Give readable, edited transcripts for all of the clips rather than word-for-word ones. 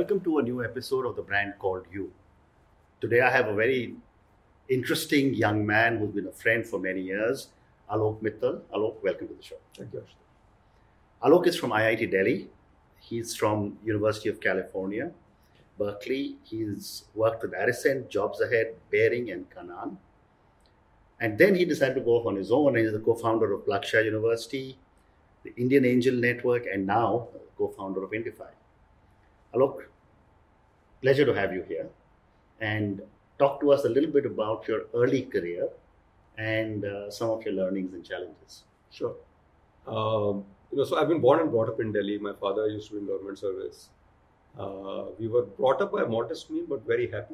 welcome to a new episode of the brand called You. Today I have a very interesting young man who's been a friend for many years, Alok Mittal. Alok, welcome to the show. Thank you. Alok is from IIT Delhi. He's from University of California, Berkeley. He's worked with Aricent, Jobs Ahead, Bearing, and Kanaan. And then he decided to go off on his own. He's the co-founder of Plaksha University, the Indian Angel Network, and now co-founder of Indify. Alok, pleasure to have you here. And talk to us a little bit about your early career and some of your learnings and challenges. Sure. So I've been born and brought up in Delhi. My father used to be in government service. We were brought up by a modest mean, but very happy.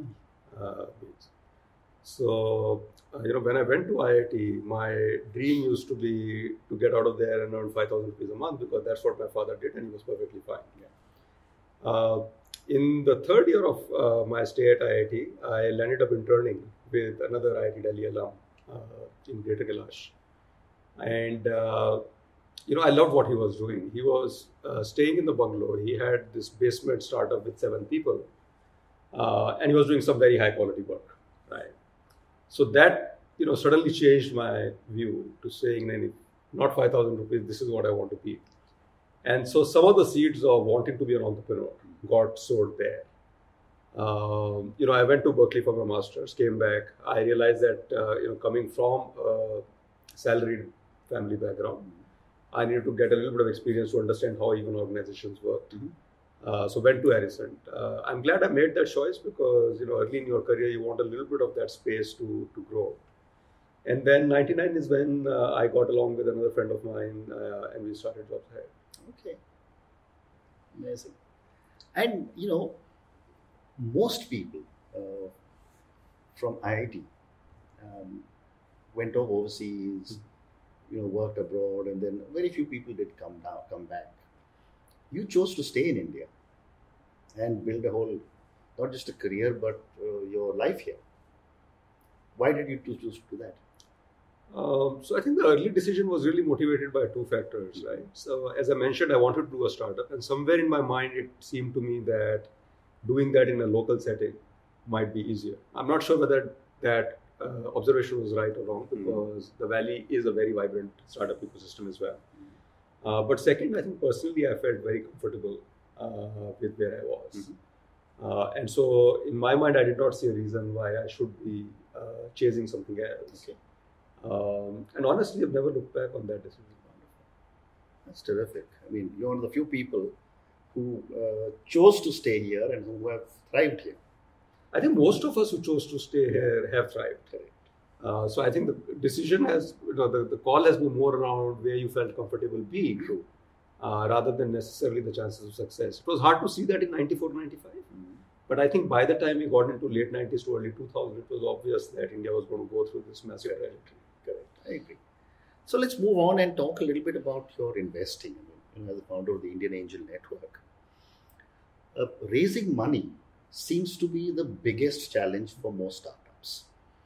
When I went to IIT, my dream used to be to get out of there and earn 5,000 rupees a month, because that's what my father did and he was perfectly fine. Yeah. In the third year of my stay at IIT, I landed up interning with another IIT Delhi alum in Greater Kailash. And, I loved what he was doing. He was staying in the bungalow. He had this basement startup with 7 people. And he was doing some very high quality work, right? So that, suddenly changed my view to saying, not 5,000 rupees, this is what I want to be. And so some of the seeds of wanting to be an entrepreneur got sowed there. I went to Berkeley for my master's, came back. I realized that, coming from a salaried family background, I needed to get a little bit of experience to understand how even organizations worked. So went to Aricent. I'm glad I made that choice because, early in your career, you want a little bit of that space to grow. And then 99 is when I got along with another friend of mine and we started Jobs Ahead. Okay. Amazing. And, most people from IIT went overseas, worked abroad, and then very few people did come back. You chose to stay in India and build a whole, not just a career, but your life here. Why did you choose to do that? So I think the early decision was really motivated by 2 factors, right? So as I mentioned, I wanted to do a startup, and somewhere in my mind, it seemed to me that doing that in a local setting might be easier. I'm not sure whether that observation was right or wrong, because the Valley is a very vibrant startup ecosystem as well. But second, I think personally, I felt very comfortable with where I was. And so in my mind, I did not see a reason why I should be chasing something else. Okay. And honestly, I've never looked back on that decision. That's terrific. I mean, you're one of the few people who chose to stay here and who have thrived here. I think most of us who chose to stay here have thrived. Correct. So I think the decision has, the call has been more around where you felt comfortable being, rather than necessarily the chances of success. It was hard to see that in 94, 95. But I think by the time we got into late 90s to early 2000, it was obvious that India was going to go through this massive trajectory. Correct. I agree. So let's move on and talk a little bit about your investing. As a founder of the Indian Angel Network, raising money seems to be the biggest challenge for most startups.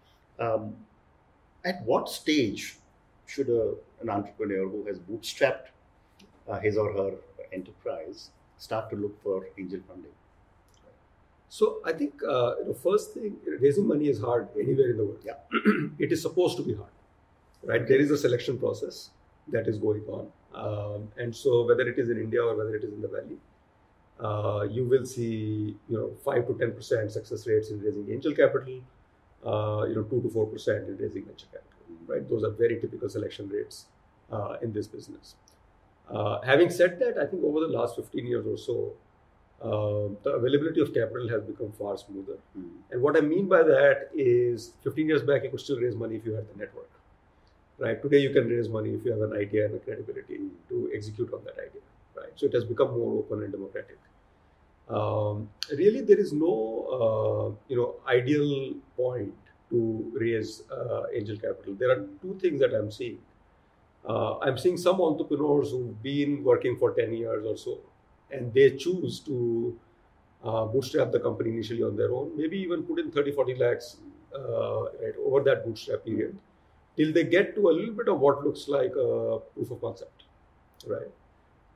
At what stage should an entrepreneur who has bootstrapped his or her enterprise start to look for angel funding? So I think first thing, raising money is hard anywhere in the world. Yeah. It is supposed to be hard, right? There is a selection process that is going on, and so whether it is in India or whether it is in the Valley, you will see 5 to 10% success rates in raising angel capital, 2 to 4% in raising venture capital. Right? Those are very typical selection rates in this business. Having said that, I think over the last 15 years or so, the availability of capital has become far smoother. And what I mean by that is 15 years back, you could still raise money if you had the network. Right? Today, you can raise money if you have an idea and a credibility to execute on that idea. Right? So it has become more open and democratic. Really, there is no ideal point to raise angel capital. There are 2 things that I'm seeing. I'm seeing some entrepreneurs who've been working for 10 years or so, and they choose to bootstrap the company initially on their own, maybe even put in 30, 40 lakhs over that bootstrap period, till they get to a little bit of what looks like a proof of concept, right?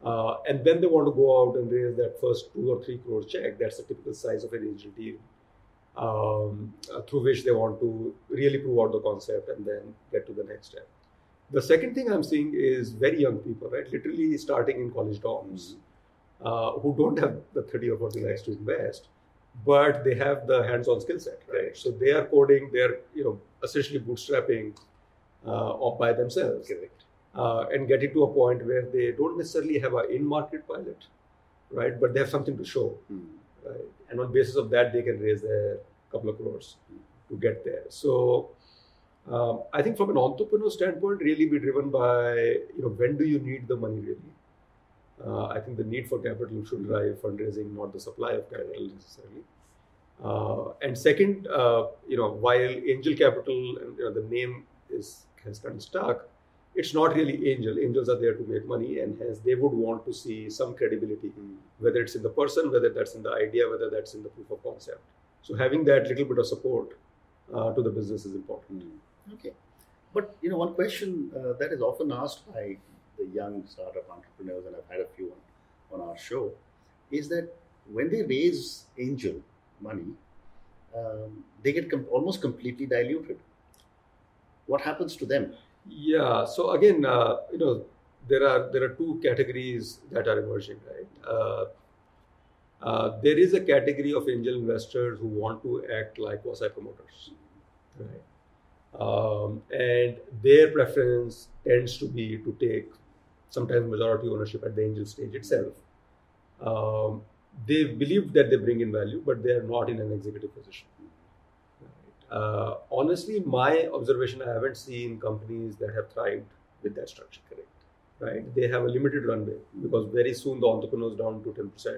And then they want to go out and raise that first 2 or 3 crore check. That's the typical size of an angel deal, through which they want to really prove out the concept and then get to the next step. The second thing I'm seeing is very young people, right? Literally starting in college dorms, who don't have the 30 or 40 lakhs to invest, but they have the hands-on skill set, right? So they are coding, they're essentially bootstrapping or by themselves. Correct. And getting to a point where they don't necessarily have an in-market pilot, right? But they have something to show, right? And on basis of that, they can raise a couple of crores to get there. So I think from an entrepreneur standpoint, really be driven by, when do you need the money really? I think the need for capital should drive fundraising, not the supply of capital necessarily. And second, while angel capital and the name has kind of stuck, it's not really angel. Angels are there to make money, and hence they would want to see some credibility, whether it's in the person, whether that's in the idea, whether that's in the proof of concept. So having that little bit of support to the business is important. Okay. But, one question that is often asked by the young startup entrepreneurs, and I've had a few on our show, is that when they raise angel money, they get almost completely diluted. What happens to them? Yeah. So again, there are two categories that are emerging, right? There is a category of angel investors who want to act like quasi promoters, right? And their preference tends to be to take sometimes majority ownership at the angel stage itself. They believe that they bring in value, but they are not in an executive position. Honestly, my observation, I haven't seen companies that have thrived with that structure. Correct. Right? They have a limited runway because very soon the entrepreneur is down to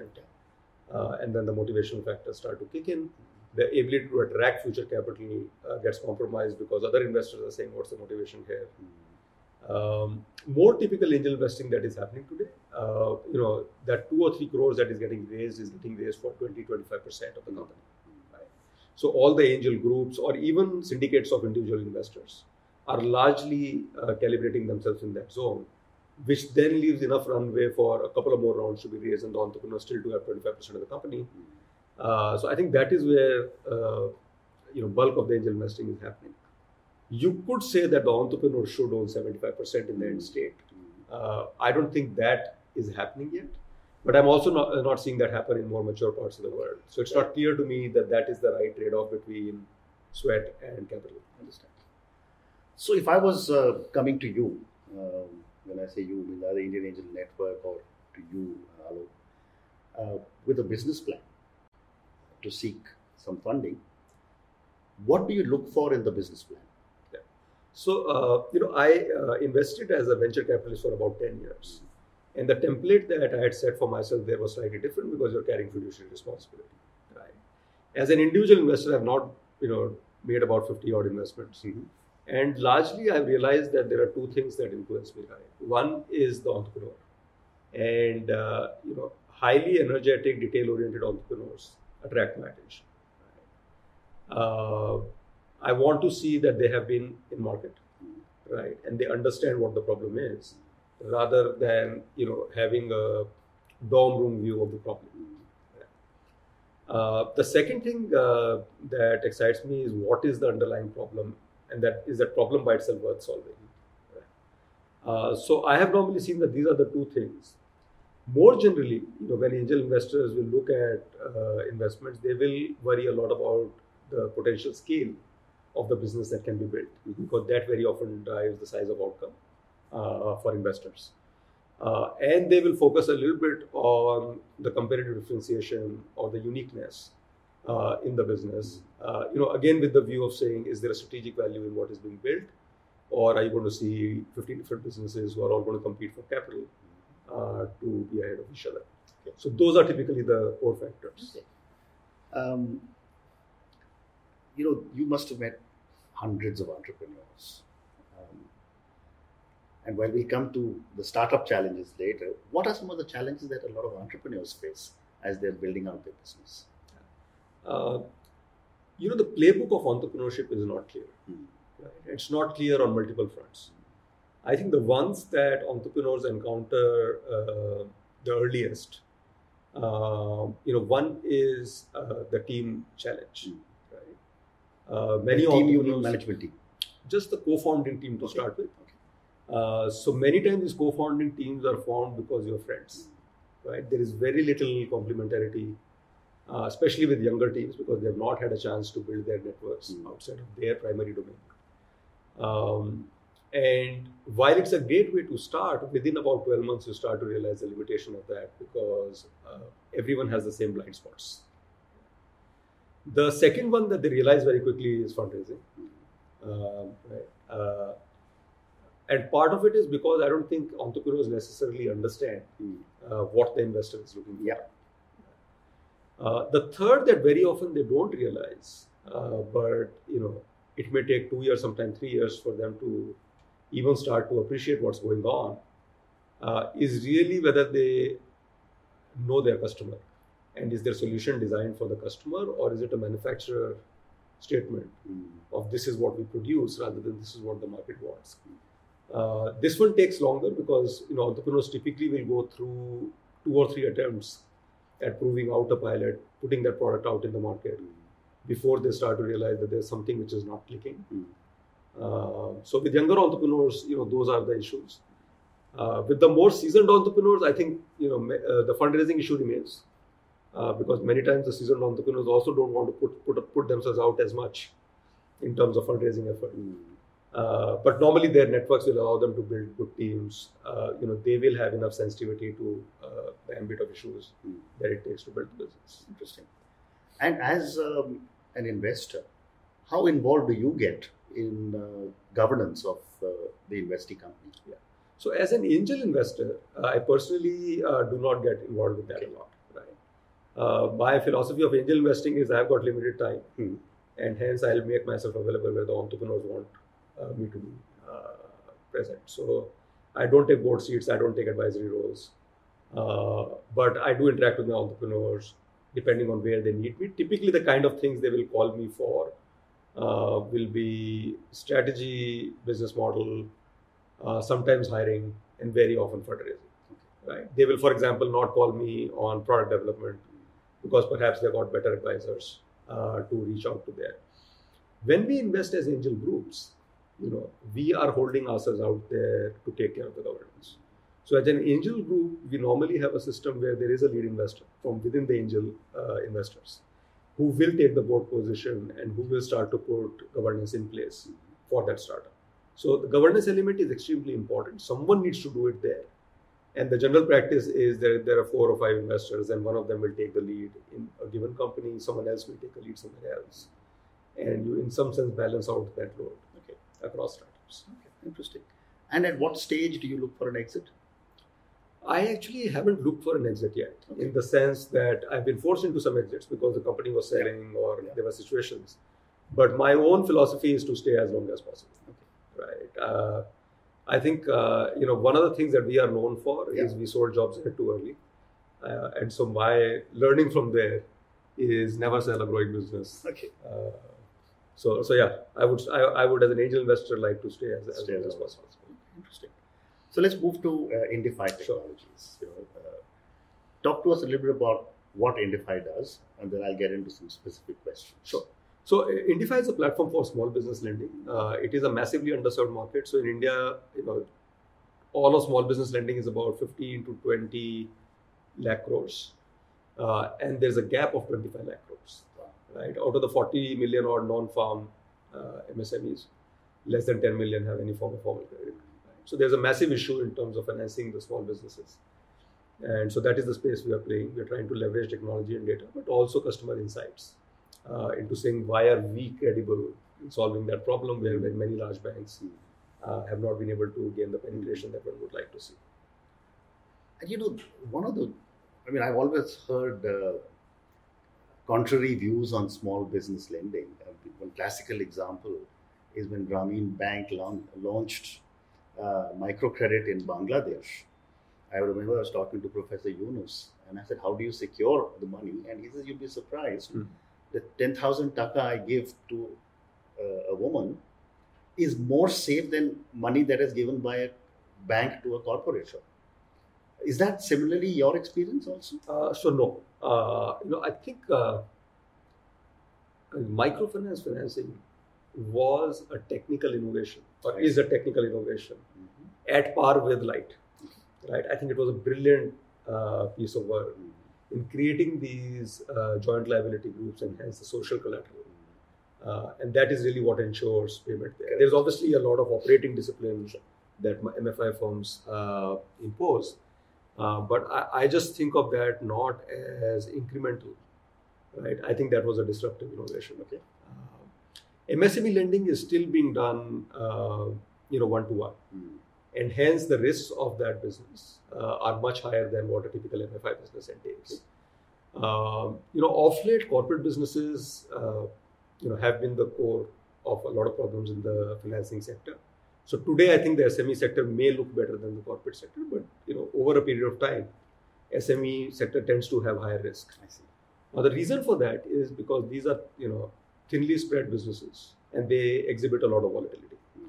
10%, and then the motivational factors start to kick in. The ability to attract future capital gets compromised because other investors are saying, "What's the motivation here?" More typical angel investing that is happening today, that 2 or 3 crores that is getting raised for 20-25% of the company. So all the angel groups or even syndicates of individual investors are largely calibrating themselves in that zone, which then leaves enough runway for a couple of more rounds to be raised and the entrepreneur still to have 25% of the company. So I think that is where bulk of the angel investing is happening. You could say that the entrepreneur should own 75% in the end state. I don't think that is happening yet. But I'm also not seeing that happen in more mature parts of the world. So it's not clear to me that that is the right trade-off between sweat and capital. Understand. So if I was coming to you, when I say you, mean the Indian Angel Network, or to you, Alok, with a business plan to seek some funding, what do you look for in the business plan? Yeah. So, I invested as a venture capitalist for about 10 years. And the template that I had set for myself there was slightly different because you're carrying fiduciary responsibility, right? As an individual investor, I've not, made about 50 odd investments. And largely I've realized that there are two things that influence me, right? One is the entrepreneur. And, highly energetic, detail-oriented entrepreneurs attract my attention. Right? I want to see that they have been in market, right? And they understand what the problem is, rather than having a dorm room view of the problem. The second thing that excites me is what is the underlying problem, and that is that problem by itself worth solving. So I have normally seen that these are the two things. More generally, when angel investors will look at investments, they will worry a lot about the potential scale of the business that can be built, because that very often drives the size of outcome for investors. And they will focus a little bit on the competitive differentiation or the uniqueness in the business. Again, with the view of saying, is there a strategic value in what is being built? Or are you going to see 15 different businesses who are all going to compete for capital to be ahead of each other? Okay. So those are typically the core factors. Okay. You must have met hundreds of entrepreneurs. And while we come to the startup challenges later, what are some of the challenges that a lot of entrepreneurs face as they're building out their business? The playbook of entrepreneurship is not clear. Right? It's not clear on multiple fronts. I think the ones that entrepreneurs encounter the earliest, one is the team challenge, right? Many The team, you mean entrepreneurs, management team? just the co-founding team to start with. So many times these co-founding teams are formed because you're friends, right? There is very little complementarity, especially with younger teams, because they have not had a chance to build their networks outside of their primary domain. And while it's a great way to start, within about 12 months, you start to realize the limitation of that, because everyone has the same blind spots. The second one that they realize very quickly is fundraising. Right? And part of it is because I don't think entrepreneurs necessarily understand what the investor is looking for. Yeah. The third that very often they don't realize, but it may take 2 years, sometimes 3 years for them to even start to appreciate what's going on, is really whether they know their customer, and is their solution designed for the customer, or is it a manufacturer statement of this is what we produce rather than this is what the market wants. This one takes longer because entrepreneurs typically will go through 2 or 3 attempts at proving out a pilot, putting that product out in the market before they start to realize that there's something which is not clicking. So with younger entrepreneurs, those are the issues. With the more seasoned entrepreneurs, I think the fundraising issue remains, because many times the seasoned entrepreneurs also don't want to put themselves out as much in terms of fundraising effort. But normally their networks will allow them to build good teams. They will have enough sensitivity to the ambit of issues that it takes to build the business. Interesting. And as an investor, how involved do you get in governance of the investing company? Yeah. So as an angel investor, I personally do not get involved with that a lot. Right? My philosophy of angel investing is I've got limited time, and hence I'll make myself available where the entrepreneurs want me to be present. So I don't take board seats, I don't take advisory roles, but I do interact with my entrepreneurs depending on where they need me. Typically, the kind of things they will call me for will be strategy, business model, sometimes hiring, and very often fundraising. Right? They will, for example, not call me on product development because perhaps they've got better advisors to reach out to there. When we invest as angel groups, we are holding ourselves out there to take care of the governance. So as an angel group, we normally have a system where there is a lead investor from within the angel investors who will take the board position and who will start to put governance in place for that startup. So the governance element is extremely important. Someone needs to do it there. And the general practice is that there are 4 or 5 investors, and one of them will take the lead in a given company, someone else will take a lead somewhere else. And you, in some sense, balance out that load across startups. Okay, interesting. And at what stage do you look for an exit? I actually haven't looked for an exit yet, in the sense that I've been forced into some exits because the company was selling or there were situations. But my own philosophy is to stay as long as possible. Right? I think one of the things that we are known for is we sold jobs too early, and so my learning from there is never sell a growing business. Okay. So yeah, I would as an angel investor like to stay as long as possible. Interesting. So let's move to Indify Technologies. Talk to us a little bit about what Indify does, and then I'll get into some specific questions. Sure. So Indify is a platform for small business lending. It is a massively underserved market. So in India, all of small business lending is about 15 to 20 lakh crores, and there's a gap of 25 lakh crores. Right? Out of the 40 million odd non-farm MSMEs, less than 10 million have any form of formal credit. Right? So there's a massive issue in terms of financing the small businesses. And so that is the space we are playing. We're trying to leverage technology and data, but also customer insights into saying why are we credible in solving that problem where many large banks have not been able to gain the penetration that one would like to see. And I've always heard contrary views on small business lending. One classical example is when Grameen Bank launched microcredit in Bangladesh. I remember I was talking to Professor Yunus and I said, how do you secure the money? And he says, you'll be surprised. The 10,000 taka I give to a woman, is more safe than money that is given by a bank to a corporation. Is that similarly your experience also? So no, I think microfinance financing was a technical innovation, or is a technical innovation at par with Light. Right? I think it was a brilliant piece of work in creating these joint liability groups and hence the social collateral. And that is really what ensures payment there. There's obviously a lot of operating discipline that MFI firms impose, but I just think of that not as incremental. Right? I think that was a disruptive innovation. Okay. MSME lending is still being done, one-to-one. And hence the risks of that business are much higher than what a typical MFI business entails. Of late, corporate businesses, have been the core of a lot of problems in the financing sector. So today, I think the SME sector may look better than the corporate sector, but over a period of time, SME sector tends to have higher risk. I see. Now, the reason for that is because these are, thinly spread businesses, and they exhibit a lot of volatility.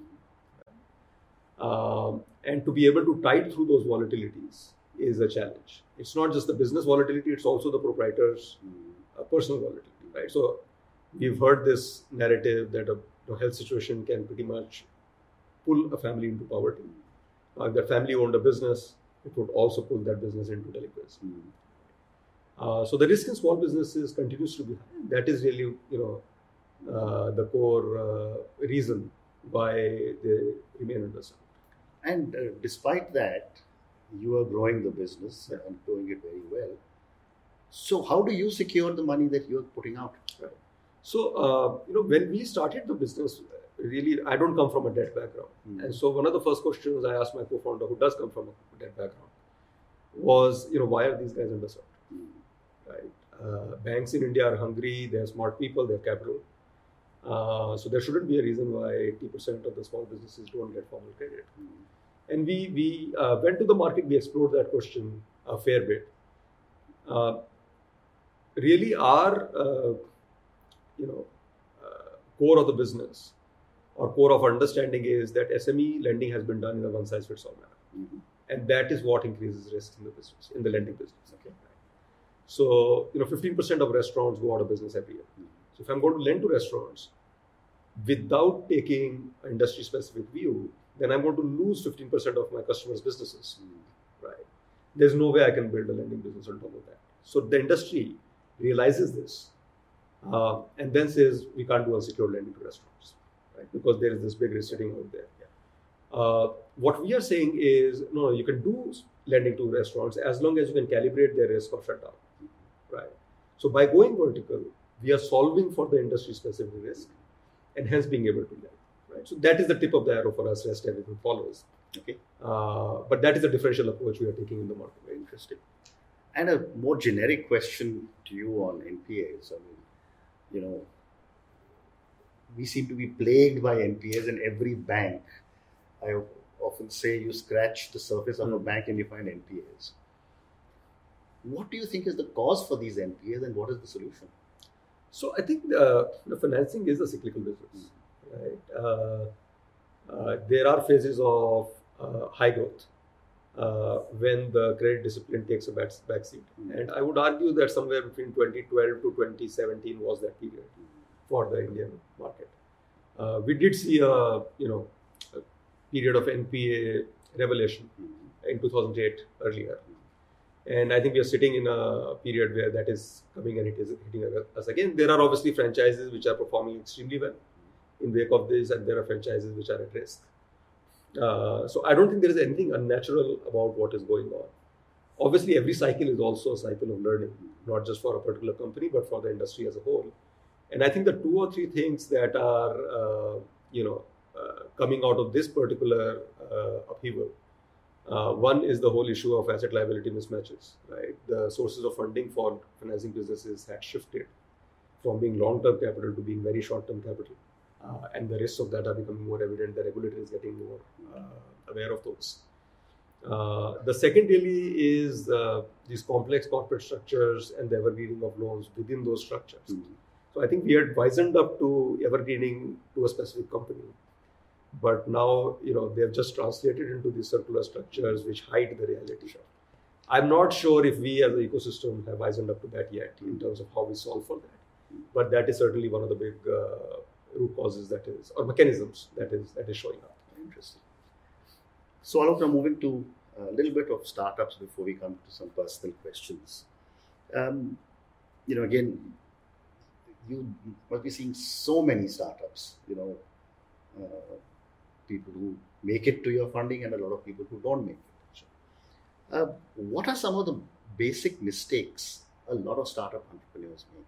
And to be able to tide through those volatilities is a challenge. It's not just the business volatility, it's also the proprietor's personal volatility, right? So we've heard this narrative that a health situation can pretty much pull a family into poverty. If that family owned a business, it would also pull that business into delinquency. So the risk in small businesses continues to be high. That is really, the core reason why they remain underserved. And despite that, you are growing the business and doing it very well. So how do you secure the money that you are putting out? Right. So, when we started the business, really, I don't come from a debt background. And so one of the first questions I asked my co-founder, who does come from a debt background, was, why are these guys underserved? Right? Banks in India are hungry, they're smart people, they have capital. So there shouldn't be a reason why 80% of the small businesses don't get formal credit. And we went to the market, we explored that question a fair bit. Really our, core of the business or core of understanding is that SME lending has been done in a one-size-fits-all manner. And that is what increases risk in the business, in the lending business. Okay. So, 15% of restaurants go out of business every year. So if I'm going to lend to restaurants without taking an industry-specific view, then I'm going to lose 15% of my customers' businesses. Right? There's no way I can build a lending business on top of that. So the industry realizes this and then says we can't do unsecured lending to restaurants, right? Because there is this big risk sitting out there. What we are saying is, no, you can do lending to restaurants as long as you can calibrate their risk of shutdown. Right? So by going vertical, we are solving for the industry-specific risk and hence being able to lend. Right? So that is the tip of the arrow for us, rest everything follows. Okay. But that is the differential approach we are taking in the market. Very interesting. And a more generic question to you on NPAs. I mean, we seem to be plagued by NPAs in every bank. I often say you scratch the surface of a bank and you find NPAs. What do you think is the cause for these NPAs and what is the solution? So I think the financing is a cyclical business. Right? There are phases of high growth when the credit discipline takes a backseat. And I would argue that somewhere between 2012 to 2017 was that period for the Indian market. We did see a period of NPA revelation in 2008 earlier. And I think we are sitting in a period where that is coming and it is hitting us again. There are obviously franchises which are performing extremely well in wake of this, and there are franchises which are at risk. So I don't think there is anything unnatural about what is going on. Obviously, every cycle is also a cycle of learning, not just for a particular company, but for the industry as a whole. And I think the two or three things that are, coming out of this particular upheaval. One is the whole issue of asset liability mismatches, right? The sources of funding for financing businesses had shifted from being long-term capital to being very short-term capital. And the risks of that are becoming more evident. The regulator is getting more aware of those. The second really is these complex corporate structures and the evergreening of loans within those structures. So I think we had wisened up to evergreening to a specific company. but now they've just translated into these circular structures which hide the reality. Sure. I'm not sure if we as an ecosystem have wisened up to that yet in terms of how we solve for that, but that is certainly one of the big root causes or mechanisms that is showing up. Interesting. So Alok, now moving to a little bit of startups before we come to some personal questions. Again, you must be seeing so many startups, people who make it to your funding and a lot of people who don't make it. What are some of the basic mistakes a lot of startup entrepreneurs make?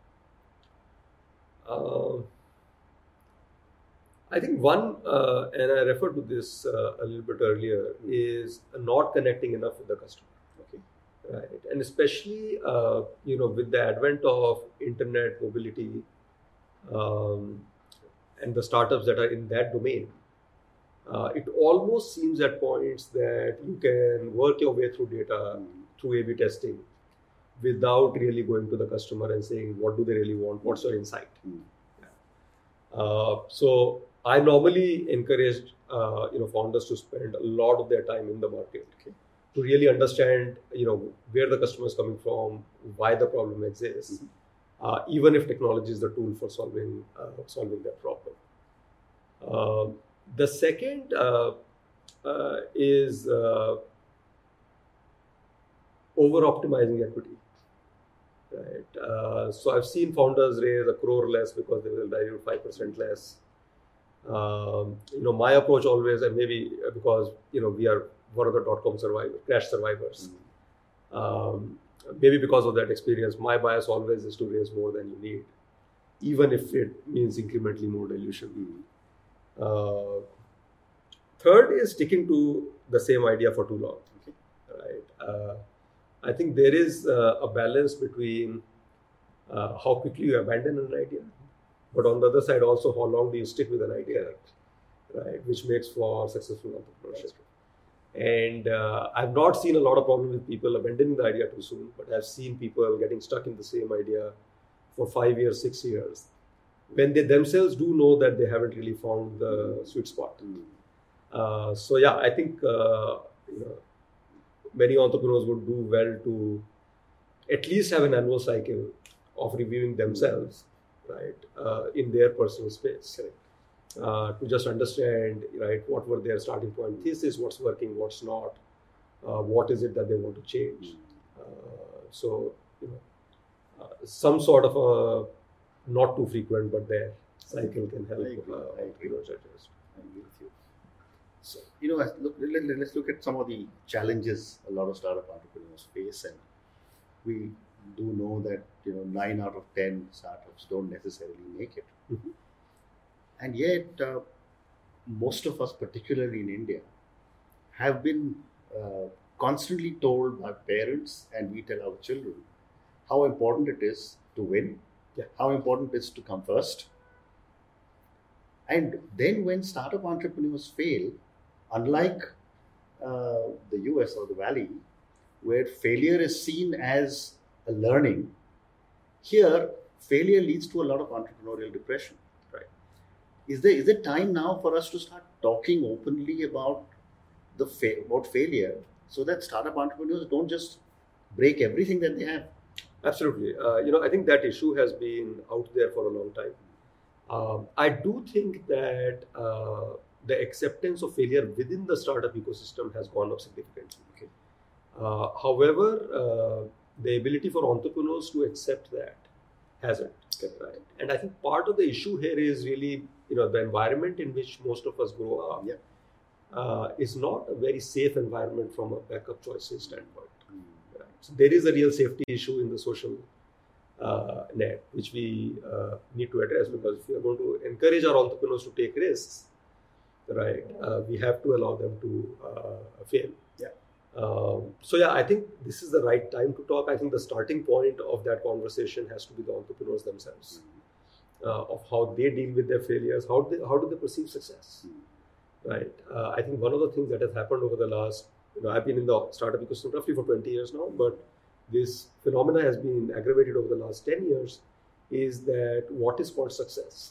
I think one, and I referred to this a little bit earlier, is not connecting enough with the customer. Okay. Right, and especially with the advent of internet mobility and the startups that are in that domain, it almost seems at points that you can work your way through data, through A/B testing, without really going to the customer and saying, what do they really want? What's your insight? So I normally encourage founders to spend a lot of their time in the market to really understand where the customer is coming from, why the problem exists, even if technology is the tool for solving that problem. The second is over-optimizing equity. Right. So I've seen founders raise 1 crore less because they will dilute 5% less. My approach always, and maybe because we are one of the .com crash survivors. Maybe because of that experience, my bias always is to raise more than you need, even if it means incrementally more dilution. Third is sticking to the same idea for too long. Right. I think there is a balance between how quickly you abandon an idea, but on the other side also how long do you stick with an idea, right? Which makes for successful entrepreneurship. And I've not seen a lot of problem with people abandoning the idea too soon, but I've seen people getting stuck in the same idea for 5 years, 6 years, when they themselves do know that they haven't really found the sweet spot. So yeah, I think many entrepreneurs would do well to at least have an annual cycle of reviewing themselves, right, in their personal space, to just understand, right, what were their starting point thesis, what's working, what's not, what is it that they want to change. So, some sort of a not too frequent but there cycle can help entrepreneurs adjust. I agree with you. So, let's look at some of the challenges a lot of startup entrepreneurs face, and we do know that 9 out of 10 startups don't necessarily make it, and yet most of us, particularly in India, have been constantly told by parents, and we tell our children how important it is to win, how important it is to come first, and then when startup entrepreneurs fail, unlike the US or the Valley, where failure is seen as a learning, here failure leads to a lot of entrepreneurial depression. Right? Is there time now for us to start talking openly about about failure, so that startup entrepreneurs don't just break everything that they have? Absolutely. I think that issue has been out there for a long time. I do think that the acceptance of failure within the startup ecosystem has gone up significantly. However, the ability for entrepreneurs to accept that hasn't. Right? And I think part of the issue here is really, the environment in which most of us grow up is not a very safe environment from a backup choices standpoint. Right? So there is a real safety issue in the social net, which we need to address, because if we are going to encourage our entrepreneurs to take risks, right, we have to allow them to fail. So I think this is the right time to talk. I think the starting point of that conversation has to be the entrepreneurs themselves, of how they deal with their failures, how do they perceive success, right? I think one of the things that has happened over the last, I've been in the startup ecosystem roughly for 20 years now, but this phenomena has been aggravated over the last 10 years, is that what is called success,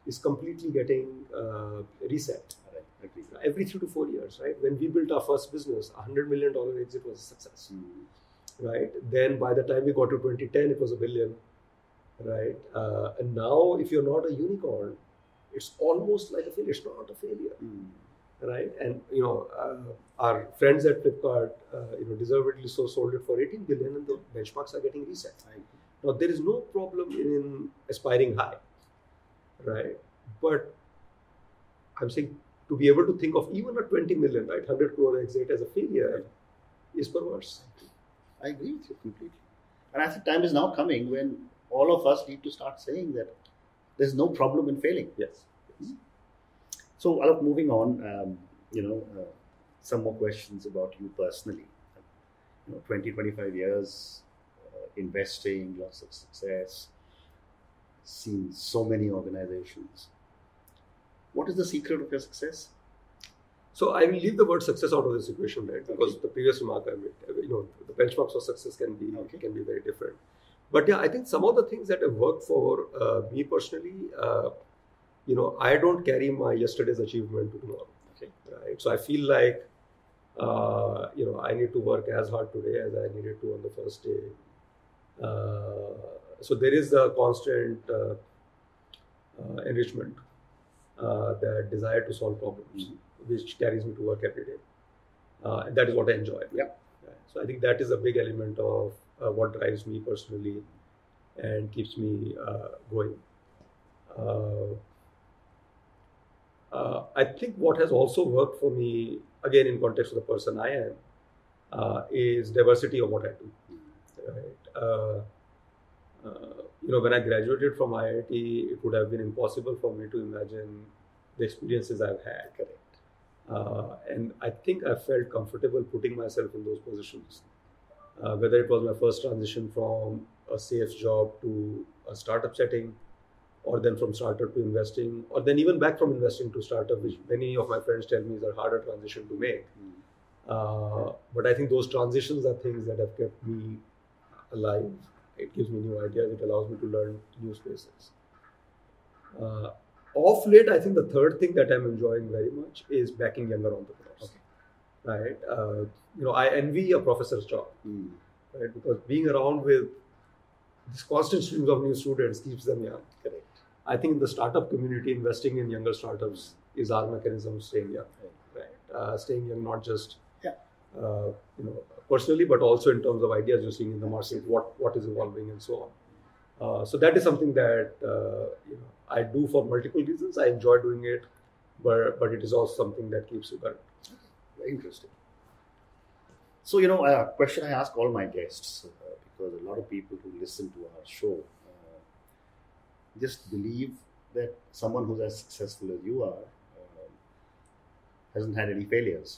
is completely getting reset. Right. Agree. Every 3 to 4 years, right? When we built our first business, $100 million exit was a success, right? Then by the time we got to 2010, it was $1 billion, right? And now, if you're not a unicorn, it's almost like a failure. It's not a failure, right? And our friends at Flipkart, deservedly so, sold it for 18 billion, and the benchmarks are getting reset. Now, there is no problem in aspiring high, right? But I'm saying, to be able to think of even a 20 million, right, 100 crore exit as a failure is perverse. I agree with you completely. And I think time is now coming when all of us need to start saying that there's no problem in failing. Yes. So, Alok, moving on, some more questions about you personally. 20, 25 years investing, lots of success, seen so many organizations. What is the secret of your success? So I will leave the word success out of this equation, right? Because the previous remark I made, the benchmarks for success can be very different. But yeah, I think some of the things that have worked for me personally, I don't carry my yesterday's achievement to tomorrow. Right? So I feel like, I need to work as hard today as I needed to on the first day. So there is a constant enrichment, that desire to solve problems, which carries me to work every day. And that is what I enjoy. Yeah. So I think that is a big element of what drives me personally and keeps me going. I think what has also worked for me, again in context of the person I am, is diversity of what I do. Right? When I graduated from IIT, it would have been impossible for me to imagine the experiences I've had. Correct. And I think I felt comfortable putting myself in those positions. Whether it was my first transition from a sales job to a startup setting, or then from startup to investing, or then even back from investing to startup, which many of my friends tell me is a harder transition to make. But I think those transitions are things that have kept me alive. It gives me new ideas. It allows me to learn new spaces. Of late, I think the third thing that I'm enjoying very much is backing younger entrepreneurs. Right? I envy a professor's job, right? Because being around with this constant streams of new students keeps them young. Correct. I think in the startup community, investing in younger startups is our mechanism of staying young. Right? Staying young, not just personally, but also in terms of ideas you're seeing in the market, what is evolving and so on. So that is something that I do for multiple reasons. I enjoy doing it, but it is also something that keeps you current. Very interesting. So, a question I ask all my guests, because a lot of people who listen to our show just believe that someone who's as successful as you are hasn't had any failures.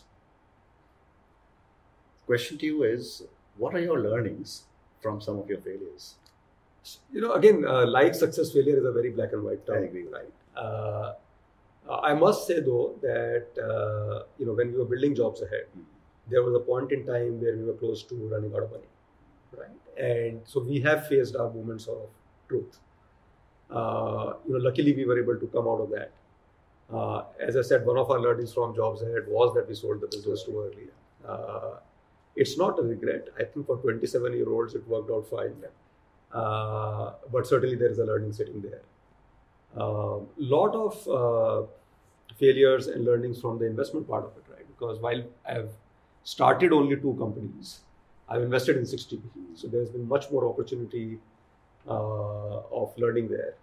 The question to you is, what are your learnings from some of your failures? Again, like success, failure is a very black and white term. I agree. Right? I must say though that when we were building Jobs Ahead, there was a point in time where we were close to running out of money, right? And so we have faced our moments of truth. Luckily we were able to come out of that. As I said, one of our learnings from Jobs Ahead was that we sold the business too early. It's not a regret. I think for 27-year-olds it worked out fine. But certainly there is a learning sitting there. Lot of failures and learnings from the investment part of it, right? Because while I've started only 2 companies, I've invested in 60. So there's been much more opportunity of learning there.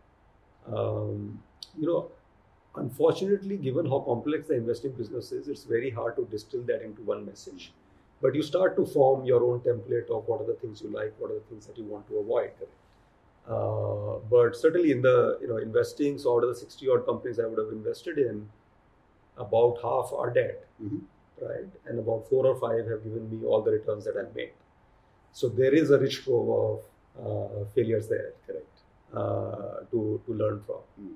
Unfortunately, given how complex the investing business is, it's very hard to distill that into one message. But you start to form your own template of what are the things you like, what are the things that you want to avoid. But certainly in the investing, so out of the 60 odd companies I would have invested in, about half are dead, right? And about 4 or 5 have given me all the returns that I've made. So there is a rich trove of failures there, correct, to learn from.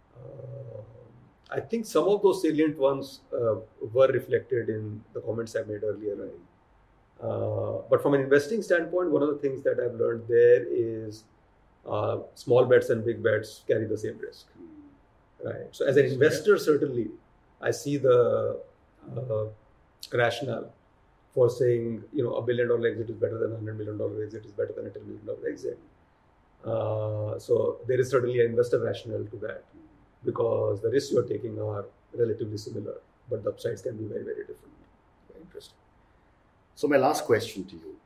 I think some of those salient ones were reflected in the comments I made earlier, right? But from an investing standpoint, one of the things that I've learned there is small bets and big bets carry the same risk, right? So as an investor, certainly, I see the rationale for saying, $1 billion exit is better than $100 million exit is better than a $10 million exit. So there is certainly an investor rationale to that, because the risks you're taking are relatively similar, but the upsides can be very, very different. Very interesting. So my last question to you,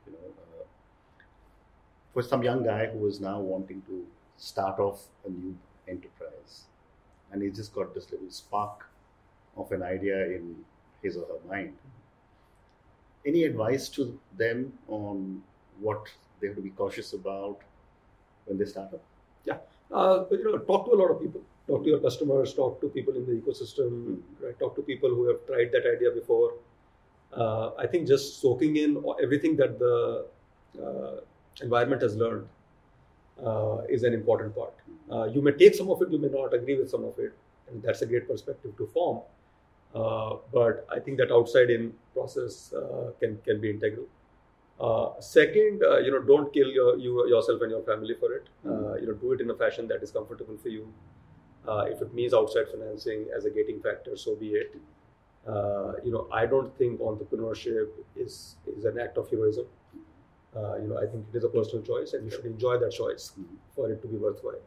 for some young guy who is now wanting to start off a new enterprise, and he's just got this little spark of an idea in his or her mind, any advice to them on what they have to be cautious about when they start up? Yeah, talk to a lot of people. Talk to your customers. Talk to people in the ecosystem. Right? Talk to people who have tried that idea before. I think just soaking in everything that the environment has learned is an important part. You may take some of it, you may not agree with some of it, and that's a great perspective to form. But I think that outside-in process can be integral. Second, don't kill yourself and your family for it. Do it in a fashion that is comfortable for you. If it means outside financing as a gating factor, so be it. I don't think entrepreneurship is an act of heroism. I think it is a personal choice, and you should enjoy that choice for it to be worthwhile.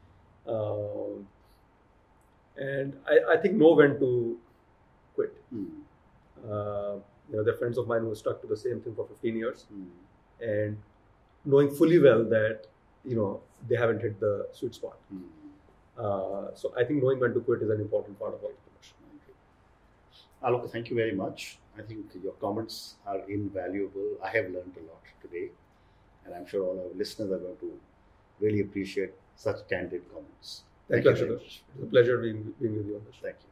And I think know when to quit. There are friends of mine who stuck to the same thing for 15 years, and knowing fully well that they haven't hit the sweet spot. So I think knowing when to quit is an important part of entrepreneurship. Alok, thank you very much. I think your comments are invaluable. I have learned a lot today, and I'm sure all our listeners are going to really appreciate such candid comments. Thank you, Ashutosh. It's a pleasure being with you on this show. Thank you.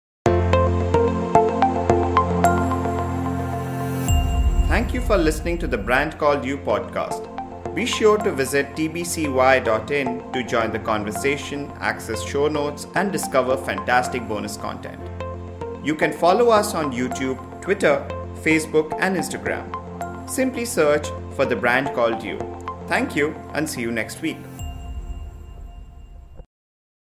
Thank you for listening to the Brand Called You podcast. Be sure to visit tbcy.in to join the conversation, access show notes, and discover fantastic bonus content. You can follow us on YouTube, Twitter, Facebook, and Instagram. Simply search for The Brand Called You. Thank you, and see you next week.